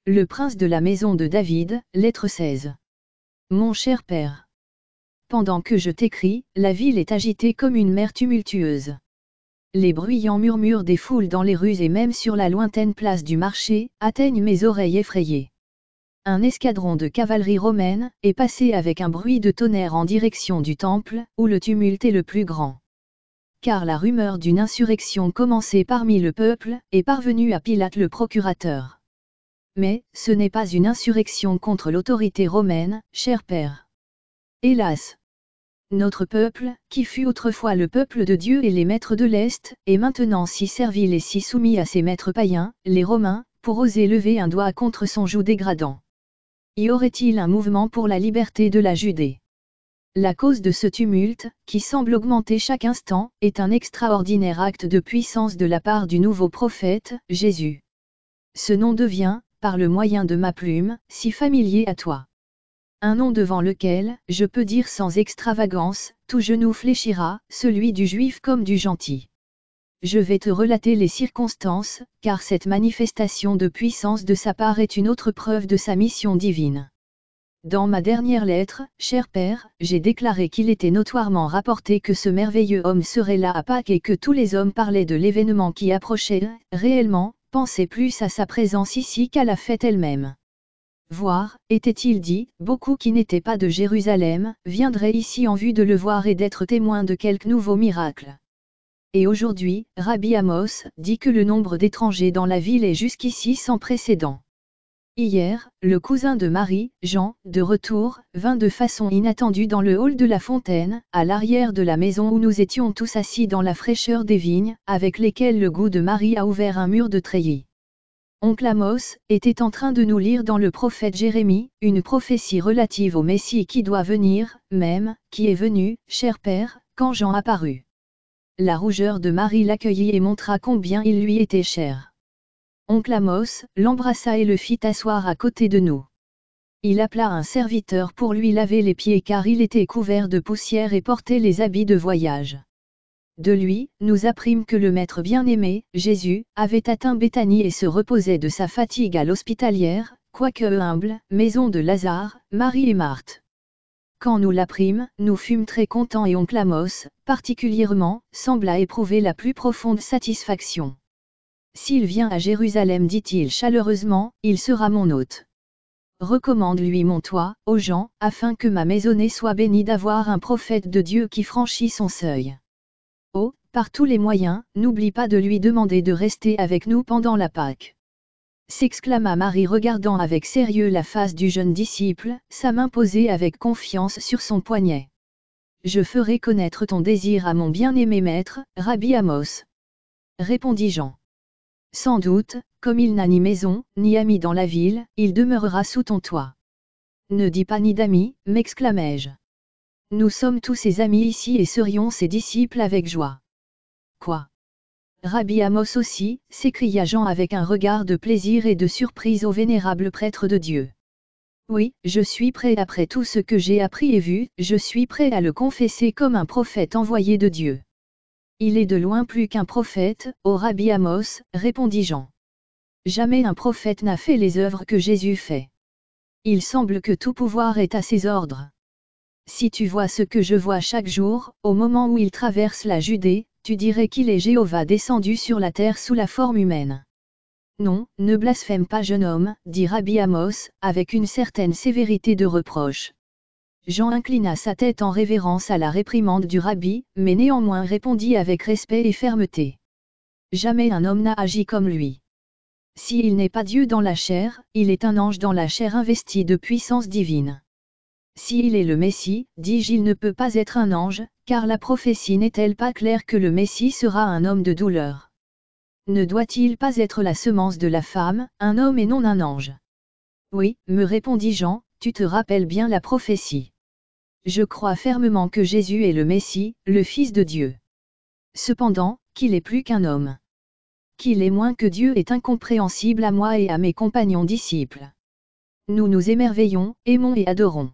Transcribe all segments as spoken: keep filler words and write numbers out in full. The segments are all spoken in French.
le prince de la maison de David, lettre seize. Mon cher père. Pendant que je t'écris, la ville est agitée comme une mer tumultueuse. Les bruyants murmures des foules dans les rues et même sur la lointaine place du marché, atteignent mes oreilles effrayées. Un escadron de cavalerie romaine est passé avec un bruit de tonnerre en direction du temple, où le tumulte est le plus grand. Car la rumeur d'une insurrection commencée parmi le peuple est parvenue à Pilate le procurateur. Mais, ce n'est pas une insurrection contre l'autorité romaine, cher père. Hélas! Notre peuple, qui fut autrefois le peuple de Dieu et les maîtres de l'Est, est maintenant si servile et si soumis à ses maîtres païens, les Romains, pour oser lever un doigt contre son joug dégradant. Y aurait-il un mouvement pour la liberté de la Judée? La cause de ce tumulte, qui semble augmenter chaque instant, est un extraordinaire acte de puissance de la part du nouveau prophète, Jésus. Ce nom devient, par le moyen de ma plume, si familier à toi. Un nom devant lequel, je peux dire sans extravagance, tout genou fléchira, celui du juif comme du gentil. Je vais te relater les circonstances, car cette manifestation de puissance de sa part est une autre preuve de sa mission divine. Dans ma dernière lettre, cher père, j'ai déclaré qu'il était notoirement rapporté que ce merveilleux homme serait là à Pâques et que tous les hommes parlaient de l'événement qui approchait, réellement, pensaient plus à sa présence ici qu'à la fête elle-même. Voir, était-il dit, beaucoup qui n'étaient pas de Jérusalem, viendraient ici en vue de le voir et d'être témoins de quelque nouveau miracle. Et aujourd'hui, Rabbi Amos dit que le nombre d'étrangers dans la ville est jusqu'ici sans précédent. Hier, le cousin de Marie, Jean, de retour, vint de façon inattendue dans le hall de la fontaine, à l'arrière de la maison où nous étions tous assis dans la fraîcheur des vignes, avec lesquelles le goût de Marie a ouvert un mur de treillis. Oncle Amos était en train de nous lire dans le prophète Jérémie, une prophétie relative au Messie qui doit venir, même, qui est venu, cher père, quand Jean apparut. La rougeur de Marie l'accueillit et montra combien il lui était cher. Oncle Amos l'embrassa et le fit asseoir à côté de nous. Il appela un serviteur pour lui laver les pieds car il était couvert de poussière et portait les habits de voyage. De lui, nous apprîmes que le Maître bien-aimé, Jésus, avait atteint Béthanie et se reposait de sa fatigue à l'hospitalière, quoique humble, maison de Lazare, Marie et Marthe. Quand nous l'apprîmes, nous fûmes très contents et oncle Amos, particulièrement, sembla éprouver la plus profonde satisfaction. S'il vient à Jérusalem, dit-il chaleureusement, il sera mon hôte. Recommande-lui mon toit, aux gens, afin que ma maisonnée soit bénie d'avoir un prophète de Dieu qui franchit son seuil. Oh, par tous les moyens, n'oublie pas de lui demander de rester avec nous pendant la Pâque. S'exclama Marie regardant avec sérieux la face du jeune disciple, sa main posée avec confiance sur son poignet. Je ferai connaître ton désir à mon bien-aimé maître, Rabbi Amos. Répondit Jean. Sans doute, comme il n'a ni maison, ni amis dans la ville, il demeurera sous ton toit. Ne dis pas ni d'amis, m'exclamai-je. Nous sommes tous ses amis ici et serions ses disciples avec joie. Quoi? Rabbi Amos aussi, s'écria Jean avec un regard de plaisir et de surprise au vénérable prêtre de Dieu. Oui, je suis prêt après tout ce que j'ai appris et vu, je suis prêt à le confesser comme un prophète envoyé de Dieu. Il est de loin plus qu'un prophète, ô Rabbi Amos, répondit Jean. Jamais un prophète n'a fait les œuvres que Jésus fait. Il semble que tout pouvoir est à ses ordres. Si tu vois ce que je vois chaque jour, au moment où il traverse la Judée, tu dirais qu'il est Jéhovah descendu sur la terre sous la forme humaine. Non, ne blasphème pas jeune homme, dit Rabbi Amos, avec une certaine sévérité de reproche. Jean inclina sa tête en révérence à la réprimande du rabbi, mais néanmoins répondit avec respect et fermeté. Jamais un homme n'a agi comme lui. S'il n'est pas Dieu dans la chair, il est un ange dans la chair investi de puissance divine. S'il est le Messie, dis-je, il ne peut pas être un ange, car la prophétie n'est-elle pas claire que le Messie sera un homme de douleur? Ne doit-il pas être la semence de la femme, un homme et non un ange? Oui, me répondit Jean, tu te rappelles bien la prophétie. Je crois fermement que Jésus est le Messie, le Fils de Dieu. Cependant, qu'il est plus qu'un homme. Qu'il est moins que Dieu est incompréhensible à moi et à mes compagnons disciples. Nous nous émerveillons, aimons et adorons.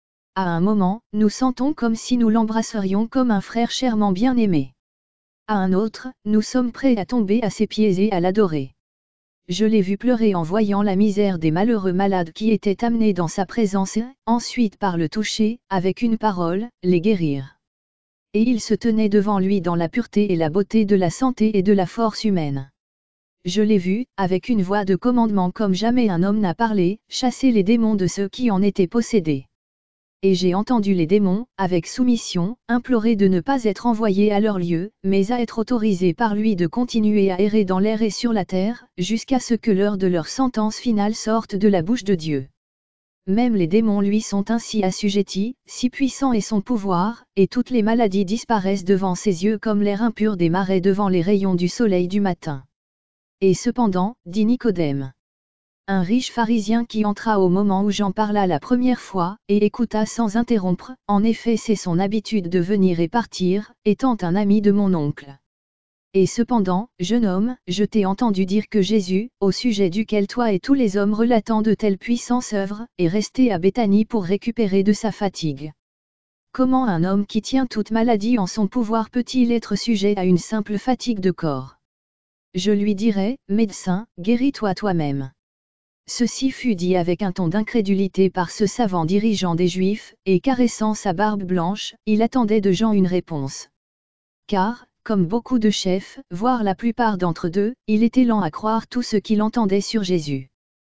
À un moment, nous sentons comme si nous l'embrasserions comme un frère chèrement bien-aimé. À un autre, nous sommes prêts à tomber à ses pieds et à l'adorer. Je l'ai vu pleurer en voyant la misère des malheureux malades qui étaient amenés dans sa présence et, ensuite par le toucher, avec une parole, les guérir. Et il se tenait devant lui dans la pureté et la beauté de la santé et de la force humaine. Je l'ai vu, avec une voix de commandement comme jamais un homme n'a parlé, chasser les démons de ceux qui en étaient possédés. Et j'ai entendu les démons, avec soumission, implorer de ne pas être envoyés à leur lieu, mais à être autorisés par lui de continuer à errer dans l'air et sur la terre, jusqu'à ce que l'heure de leur sentence finale sorte de la bouche de Dieu. Même les démons lui sont ainsi assujettis, si puissant est son pouvoir, et toutes les maladies disparaissent devant ses yeux comme l'air impur des marais devant les rayons du soleil du matin. Et cependant, dit Nicodème, un riche pharisien qui entra au moment où j'en parla la première fois, et écouta sans interrompre, en effet c'est son habitude de venir et partir, étant un ami de mon oncle. Et cependant, jeune homme, je t'ai entendu dire que Jésus, au sujet duquel toi et tous les hommes relatant de telles puissances œuvrent, est resté à Béthanie pour récupérer de sa fatigue. Comment un homme qui tient toute maladie en son pouvoir peut-il être sujet à une simple fatigue de corps? Je lui dirai, médecin, guéris-toi toi-même. Ceci fut dit avec un ton d'incrédulité par ce savant dirigeant des Juifs, et caressant sa barbe blanche, il attendait de Jean une réponse. Car, comme beaucoup de chefs, voire la plupart d'entre eux, il était lent à croire tout ce qu'il entendait sur Jésus.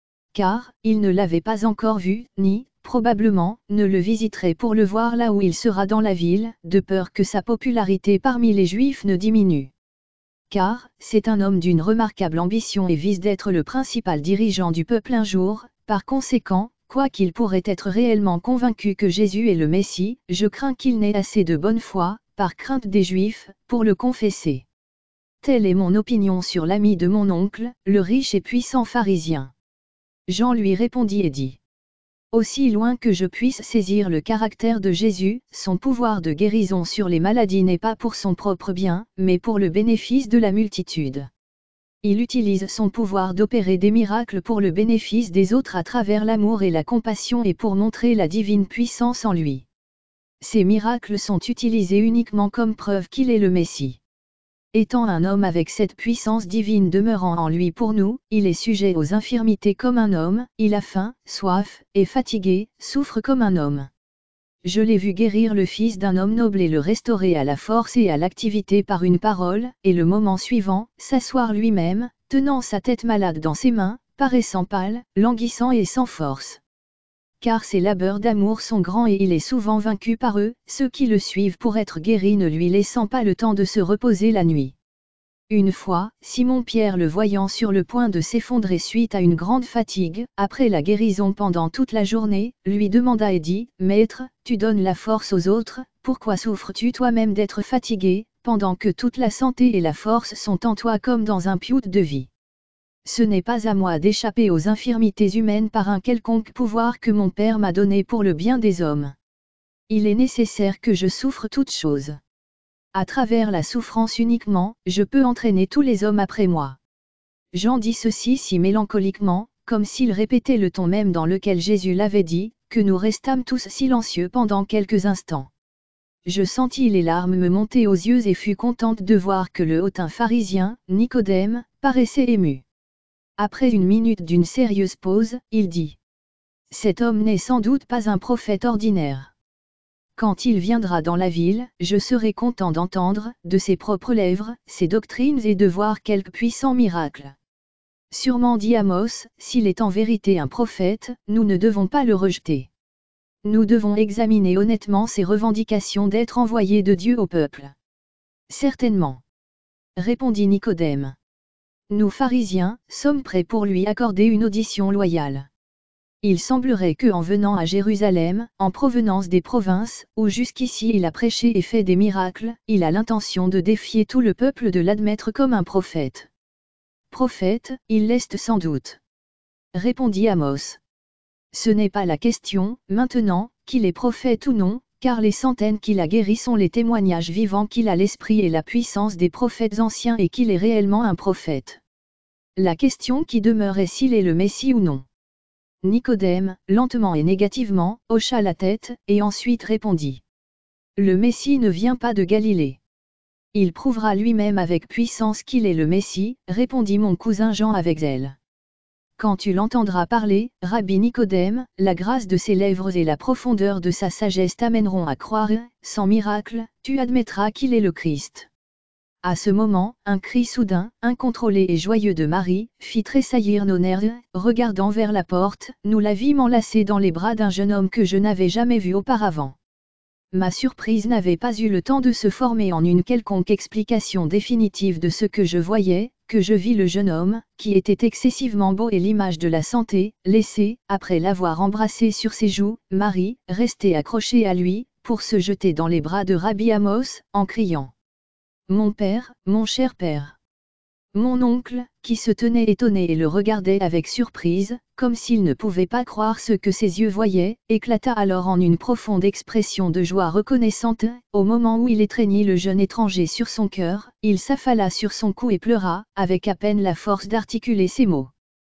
Car, il ne l'avait pas encore vu, ni, probablement, ne le visiterait pour le voir là où il sera dans la ville, de peur que sa popularité parmi les Juifs ne diminue. Car, c'est un homme d'une remarquable ambition et vise d'être le principal dirigeant du peuple un jour, par conséquent, quoiqu'il pourrait être réellement convaincu que Jésus est le Messie, je crains qu'il n'ait assez de bonne foi, par crainte des Juifs, pour le confesser. Telle est mon opinion sur l'ami de mon oncle, le riche et puissant pharisien. Jean lui répondit et dit. Aussi loin que je puisse saisir le caractère de Jésus, son pouvoir de guérison sur les maladies n'est pas pour son propre bien, mais pour le bénéfice de la multitude. Il utilise son pouvoir d'opérer des miracles pour le bénéfice des autres à travers l'amour et la compassion et pour montrer la divine puissance en lui. Ces miracles sont utilisés uniquement comme preuve qu'il est le Messie. Étant un homme avec cette puissance divine demeurant en lui pour nous, il est sujet aux infirmités comme un homme, il a faim, soif, est fatigué, souffre comme un homme. Je l'ai vu guérir le fils d'un homme noble et le restaurer à la force et à l'activité par une parole, et le moment suivant, s'asseoir lui-même, tenant sa tête malade dans ses mains, paraissant pâle, languissant et sans force. Car ses labeurs d'amour sont grands et il est souvent vaincu par eux, ceux qui le suivent pour être guéris ne lui laissant pas le temps de se reposer la nuit. Une fois, Simon-Pierre le voyant sur le point de s'effondrer suite à une grande fatigue, après la guérison pendant toute la journée, lui demanda et dit, « Maître, tu donnes la force aux autres, pourquoi souffres-tu toi-même d'être fatigué, pendant que toute la santé et la force sont en toi comme dans un piout de vie ? Ce n'est pas à moi d'échapper aux infirmités humaines par un quelconque pouvoir que mon Père m'a donné pour le bien des hommes. Il est nécessaire que je souffre toutes choses. À travers la souffrance uniquement, je peux entraîner tous les hommes après moi. » Jean dit ceci si mélancoliquement, comme s'il répétait le ton même dans lequel Jésus l'avait dit, que nous restâmes tous silencieux pendant quelques instants. Je sentis les larmes me monter aux yeux et fus contente de voir que le hautain pharisien, Nicodème, paraissait ému. Après une minute d'une sérieuse pause, il dit. Cet homme n'est sans doute pas un prophète ordinaire. Quand il viendra dans la ville, je serai content d'entendre, de ses propres lèvres, ses doctrines et de voir quelques puissants miracles. Sûrement dit Amos, s'il est en vérité un prophète, nous ne devons pas le rejeter. Nous devons examiner honnêtement ses revendications d'être envoyé de Dieu au peuple. Certainement. Répondit Nicodème. Nous pharisiens, sommes prêts pour lui accorder une audition loyale. Il semblerait que en venant à Jérusalem, en provenance des provinces, où jusqu'ici il a prêché et fait des miracles, il a l'intention de défier tout le peuple de l'admettre comme un prophète. Prophète, il l'est sans doute. Répondit Amos. Ce n'est pas la question, maintenant, qu'il est prophète ou non, car les centaines qu'il a guéris sont les témoignages vivants qu'il a l'esprit et la puissance des prophètes anciens et qu'il est réellement un prophète. La question qui demeure est s'il est le Messie ou non. Nicodème, lentement et négativement, hocha la tête, et ensuite répondit. Le Messie ne vient pas de Galilée. Il prouvera lui-même avec puissance qu'il est le Messie, répondit mon cousin Jean avec zèle. quand tu l'entendras parler, Rabbi Nicodème, la grâce de ses lèvres et la profondeur de sa sagesse t'amèneront à croire, sans miracle, tu admettras qu'il est le Christ. À ce moment, un cri soudain, incontrôlé et joyeux de Marie, fit tressaillir nos nerfs. Regardant vers la porte, nous la vîmes enlacée dans les bras d'un jeune homme que je n'avais jamais vu auparavant. Ma surprise n'avait pas eu le temps de se former en une quelconque explication définitive de ce que je voyais, que je vis le jeune homme, qui était excessivement beau et l'image de la santé, laisser, après l'avoir embrassé sur ses joues, Marie, rester accrochée à lui, pour se jeter dans les bras de Rabbi Amos, en criant « Mon père, mon cher père !» Mon oncle, qui se tenait étonné et le regardait avec surprise, comme s'il ne pouvait pas croire ce que ses yeux voyaient, éclata alors en une profonde expression de joie reconnaissante. Au moment où il étreignit le jeune étranger sur son cœur, il s'affala sur son cou et pleura, avec à peine la force d'articuler ces mots.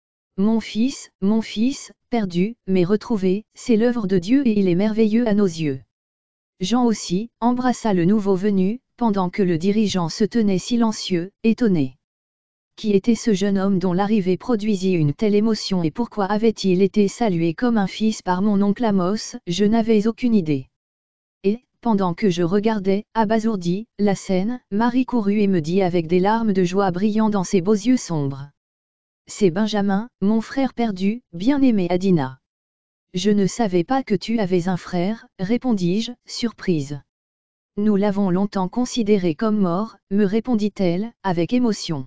Mon fils, mon fils, perdu, mais retrouvé, c'est l'œuvre de Dieu et il est merveilleux à nos yeux. Jean aussi, embrassa le nouveau venu, pendant que le dirigeant se tenait silencieux, étonné. Qui était ce jeune homme dont l'arrivée produisit une telle émotion et pourquoi avait-il été salué comme un fils par mon oncle Amos? Je n'avais aucune idée. Et, pendant que je regardais, abasourdi, la scène, Marie courut et me dit avec des larmes de joie brillant dans ses beaux yeux sombres. C'est Benjamin, mon frère perdu, bien-aimé Adina. Je ne savais pas que tu avais un frère, répondis-je, surprise. Nous l'avons longtemps considéré comme mort, me répondit-elle, avec émotion.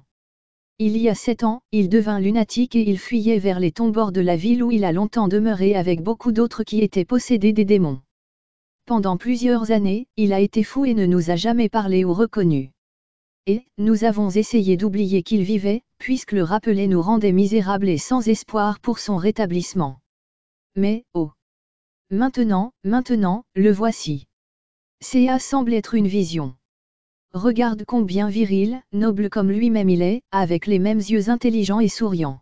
Il y a sept ans, il devint lunatique et il fuyait vers les tombeaux de la ville où il a longtemps demeuré avec beaucoup d'autres qui étaient possédés des démons. Pendant plusieurs années, il a été fou et ne nous a jamais parlé ou reconnu. Et, nous avons essayé d'oublier qu'il vivait, puisque le rappeler nous rendait misérables et sans espoir pour son rétablissement. Mais, oh! Maintenant, maintenant, le voici. Ça semble être une vision. Regarde combien viril, noble comme lui-même il est, avec les mêmes yeux intelligents et souriants.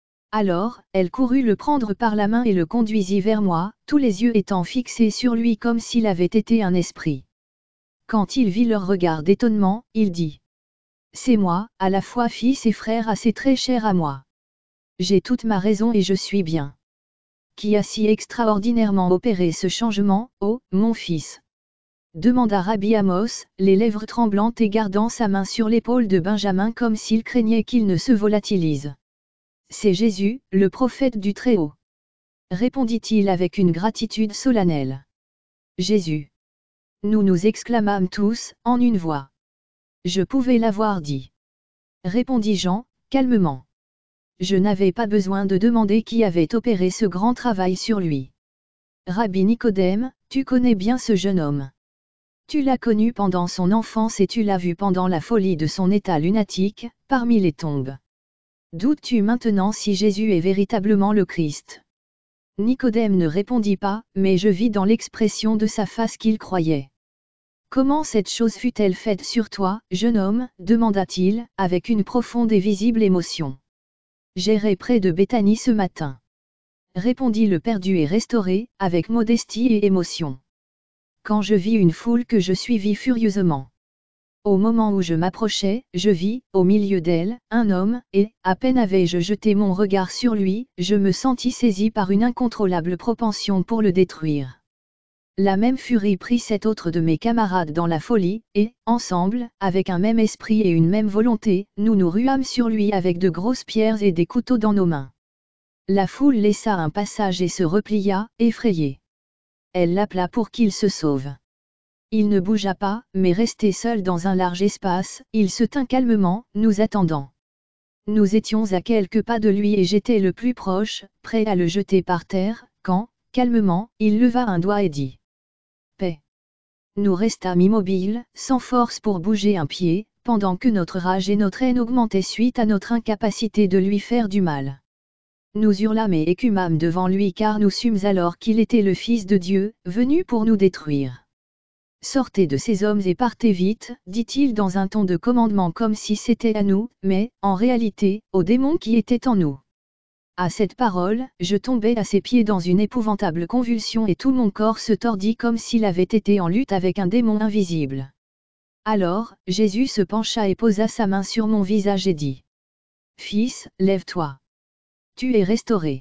Alors, elle courut le prendre par la main et le conduisit vers moi, tous les yeux étant fixés sur lui comme s'il avait été un esprit. Quand il vit leur regard d'étonnement, il dit. C'est moi, à la fois fils et frère assez très cher à moi. J'ai toute ma raison et je suis bien. Qui a si extraordinairement opéré ce changement, ô, mon fils? Demanda Rabbi Amos, les lèvres tremblantes et gardant sa main sur l'épaule de Benjamin comme s'il craignait qu'il ne se volatilise. C'est Jésus, le prophète du Très-Haut. Répondit-il avec une gratitude solennelle. Jésus. Nous nous exclamâmes tous, en une voix. Je pouvais l'avoir dit. Répondit Jean, calmement. Je n'avais pas besoin de demander qui avait opéré ce grand travail sur lui. Rabbi Nicodème, tu connais bien ce jeune homme. Tu l'as connu pendant son enfance et tu l'as vu pendant la folie de son état lunatique, parmi les tombes. Doutes-tu maintenant si Jésus est véritablement le Christ? Nicodème ne répondit pas, mais je vis dans l'expression de sa face qu'il croyait. Comment cette chose fut-elle faite sur toi, jeune homme? Demanda-t-il, avec une profonde et visible émotion. J'errais près de Béthanie ce matin. Répondit le perdu et restauré, avec modestie et émotion. Quand je vis une foule que je suivis furieusement. Au moment où je m'approchais, je vis, au milieu d'elle, un homme, et, à peine avais-je jeté mon regard sur lui, je me sentis saisi par une incontrôlable propension pour le détruire. La même furie prit cet autre de mes camarades dans la folie, et, ensemble, avec un même esprit et une même volonté, nous nous ruâmes sur lui avec de grosses pierres et des couteaux dans nos mains. La foule laissa un passage et se replia, effrayée. Elle l'appela pour qu'il se sauve. Il ne bougea pas, mais resté seul dans un large espace, il se tint calmement, nous attendant. Nous étions à quelques pas de lui et j'étais le plus proche, prêt à le jeter par terre, quand, calmement, il leva un doigt et dit. Paix. Nous restâmes immobiles, sans force pour bouger un pied, pendant que notre rage et notre haine augmentaient suite à notre incapacité de lui faire du mal. Nous hurlâmes et écumâmes devant lui car nous sûmes alors qu'il était le Fils de Dieu, venu pour nous détruire. Sortez de ces hommes et partez vite, dit-il dans un ton de commandement comme si c'était à nous, mais, en réalité, aux démons qui étaient en nous. À cette parole, je tombai à ses pieds dans une épouvantable convulsion et tout mon corps se tordit comme s'il avait été en lutte avec un démon invisible. Alors, Jésus se pencha et posa sa main sur mon visage et dit. Fils, lève-toi. tu es restauré.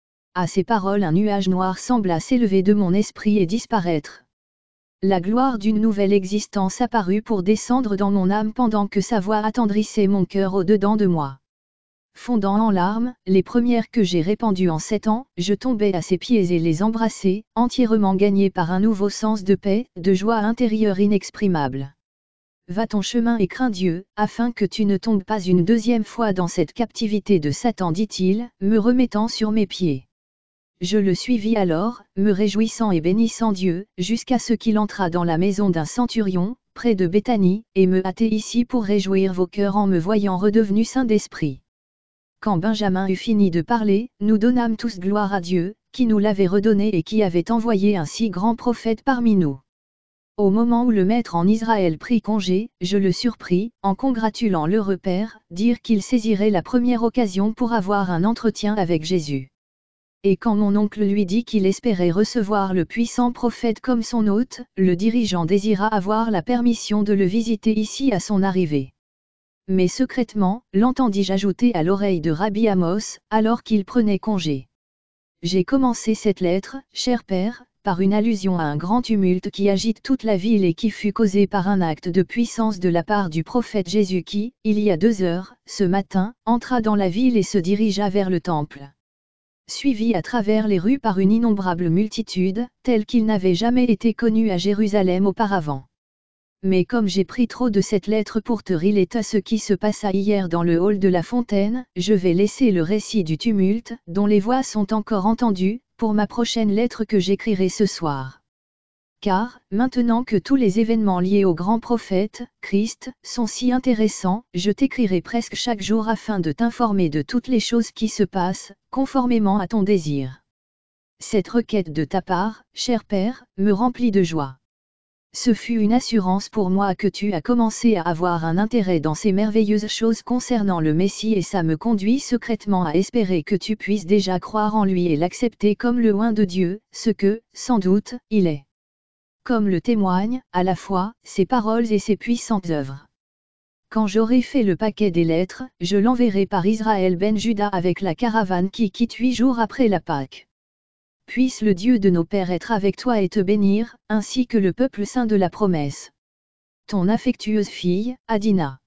À ces paroles, un nuage noir sembla s'élever de mon esprit et disparaître. La gloire d'une nouvelle existence apparut pour descendre dans mon âme pendant que sa voix attendrissait mon cœur au-dedans de moi. Fondant en larmes, les premières que j'ai répandues en sept ans, je tombais à ses pieds et les embrassais, entièrement gagné par un nouveau sens de paix, de joie intérieure inexprimable. Va ton chemin et crains Dieu, afin que tu ne tombes pas une deuxième fois dans cette captivité de Satan, dit-il, me remettant sur mes pieds. Je le suivis alors, me réjouissant et bénissant Dieu, jusqu'à ce qu'il entrât dans la maison d'un centurion, près de Béthanie, et me hâtai ici pour réjouir vos cœurs en me voyant redevenu saint d'esprit. Quand Benjamin eut fini de parler, nous donnâmes tous gloire à Dieu, qui nous l'avait redonné et qui avait envoyé un si grand prophète parmi nous. Au moment où le maître en Israël prit congé, je le surpris, en congratulant l'heureux père, dire qu'il saisirait la première occasion pour avoir un entretien avec Jésus. Et quand mon oncle lui dit qu'il espérait recevoir le puissant prophète comme son hôte, le dirigeant désira avoir la permission de le visiter ici à son arrivée. Mais secrètement, l'entendis-je ajouter à l'oreille de Rabbi Amos, alors qu'il prenait congé. J'ai commencé cette lettre, cher père, par une allusion à un grand tumulte qui agite toute la ville et qui fut causé par un acte de puissance de la part du prophète Jésus qui, il y a deux heures, ce matin, entra dans la ville et se dirigea vers le temple. Suivi à travers les rues par une innombrable multitude, telle qu'il n'avait jamais été connu à Jérusalem auparavant. Mais comme j'ai pris trop de cette lettre pour te relater ce qui se passa hier dans le hall de la fontaine, je vais laisser le récit du tumulte, dont les voix sont encore entendues, pour ma prochaine lettre que j'écrirai ce soir. Car, maintenant que tous les événements liés au grand prophète, Christ, sont si intéressants, je t'écrirai presque chaque jour afin de t'informer de toutes les choses qui se passent, conformément à ton désir. Cette requête de ta part, cher père, me remplit de joie. Ce fut une assurance pour moi que tu as commencé à avoir un intérêt dans ces merveilleuses choses concernant le Messie et ça me conduit secrètement à espérer que tu puisses déjà croire en lui et l'accepter comme le oint de Dieu, ce que, sans doute, il est. Comme le témoignent, à la fois, ses paroles et ses puissantes œuvres. Quand j'aurai fait le paquet des lettres, je l'enverrai par Israël ben Juda avec la caravane qui quitte huit jours après la Pâque. Puisse le Dieu de nos pères être avec toi et te bénir, ainsi que le peuple saint de la promesse. Ton affectueuse fille, Adina.